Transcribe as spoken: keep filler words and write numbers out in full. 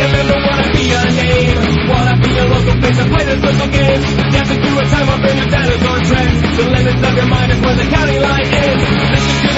a member, wanna be a name. Wanna be a local face and play the social game. Dancing through a time when your dad is on trend. The limits of your mind is where the county line is. Listen to